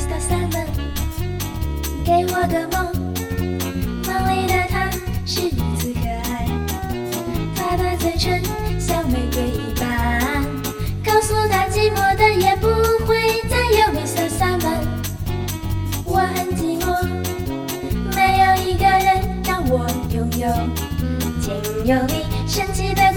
Mr. Simon 给我的梦，梦里的他是如此可爱，他的嘴唇像玫瑰一般，告诉他寂寞的夜不会再有 Mr. Simon。我很寂寞，没有一个人让我拥有，请有你神奇的